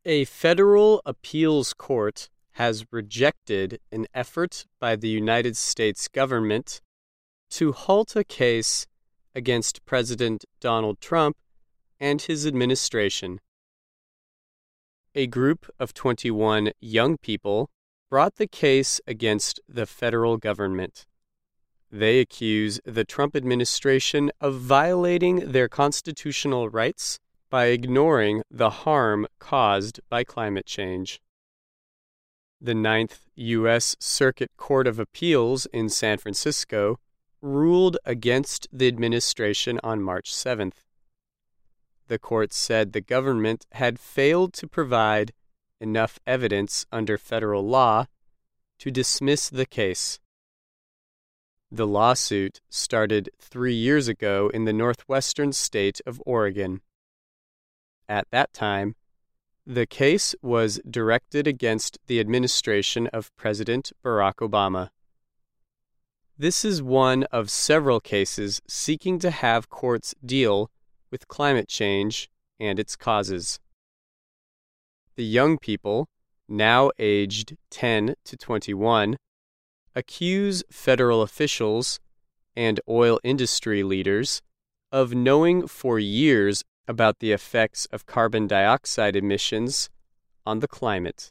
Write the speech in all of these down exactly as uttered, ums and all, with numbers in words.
A federal appeals court has rejected an effort by the United States government to halt a case against President Donald Trump and his administration. A group of twenty-one young people brought the case against the federal government. They accuse the Trump administration of violating their constitutional rights by ignoring the harm caused by climate change. The Ninth U S Circuit Court of Appeals in San Francisco ruled against the administration on March seventh. The court said the government had failed to provide enough evidence under federal law to dismiss the case. The lawsuit started three years ago in the northwestern state of Oregon. At that time, the case was directed against the administration of President Barack Obama. This is one of several cases seeking to have courts deal with climate change and its causes. The young people, now aged ten to twenty-one, accuse federal officials and oil industry leaders of knowing for years about the effects of carbon dioxide emissions on the climate.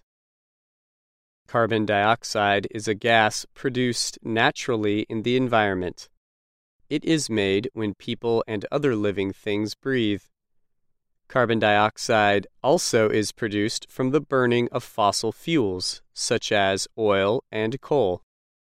Carbon dioxide is a gas produced naturally in the environment. It is made when people and other living things breathe. Carbon dioxide also is produced from the burning of fossil fuels, such as oil and coal.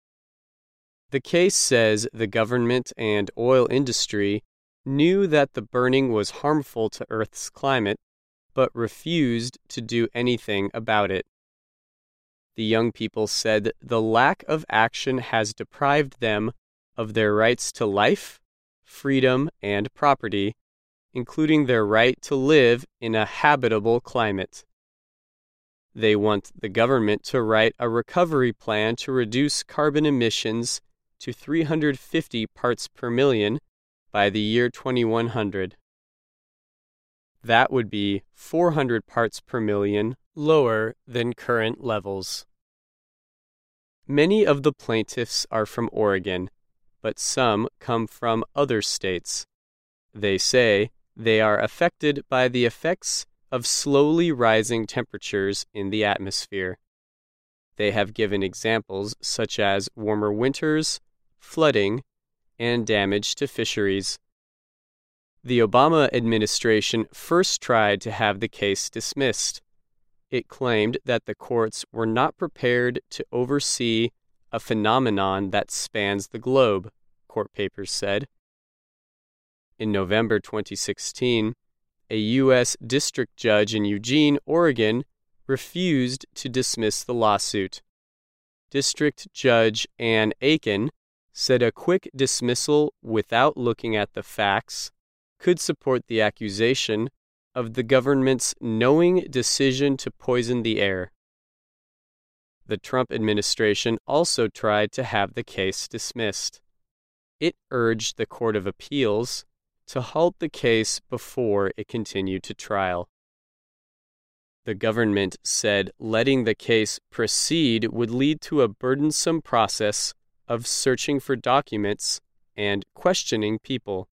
The case says the government and oil industry knew that the burning was harmful to Earth's climate, but refused to do anything about it. The young people said the lack of action has deprived them of their rights to life, freedom, and property, including their right to live in a habitable climate. They want the government to write a recovery plan to reduce carbon emissions to three hundred fifty parts per million by the year twenty-one hundred. That would be four hundred parts per million lower than current levels. Many of the plaintiffs are from Oregon, but some come from other states. They say they are affected by the effects of slowly rising temperatures in the atmosphere. They have given examples such as warmer winters, flooding, and damage to fisheries. The Obama administration first tried to have the case dismissed. It claimed that the courts were not prepared to oversee a phenomenon that spans the globe, court papers said. In November twenty sixteen, a U S district judge in Eugene, Oregon, refused to dismiss the lawsuit. District Judge Ann Aiken said a quick dismissal without looking at the facts could support the accusation of the government's knowing decision to poison the air. The Trump administration also tried to have the case dismissed. It urged the Court of Appeals to halt the case before it continued to trial. The government said letting the case proceed would lead to a burdensome process of searching for documents and questioning people.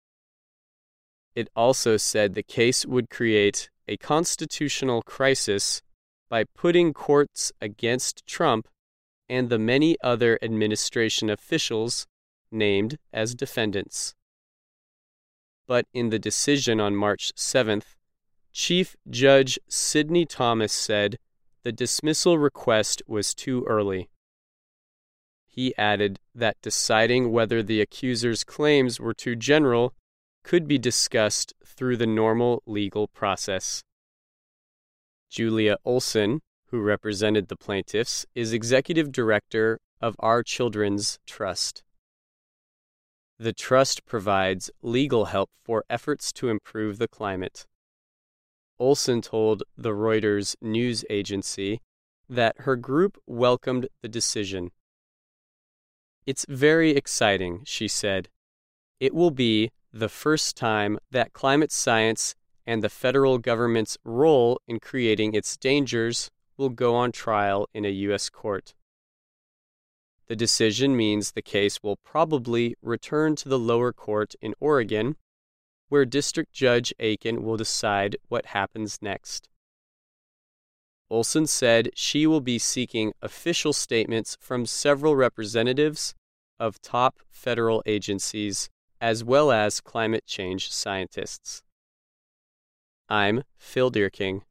It also said the case would create a constitutional crisis by putting courts against Trump and the many other administration officials named as defendants. But in the decision on March seventh, Chief Judge Sidney Thomas said the dismissal request was too early. He added that deciding whether the accuser's claims were too general could be discussed through the normal legal process. Julia Olson, who represented the plaintiffs, is executive director of Our Children's Trust. The trust provides legal help for efforts to improve the climate. Olson told the Reuters news agency that her group welcomed the decision. "It's very exciting," she said. "It will be the first time that climate science and the federal government's role in creating its dangers will go on trial in a U S court. The decision means the case will probably return to the lower court in Oregon, where District Judge Aiken will decide what happens next. Olson said she will be seeking official statements from several representatives of top federal agencies as well as climate change scientists. I'm Phil Deerking.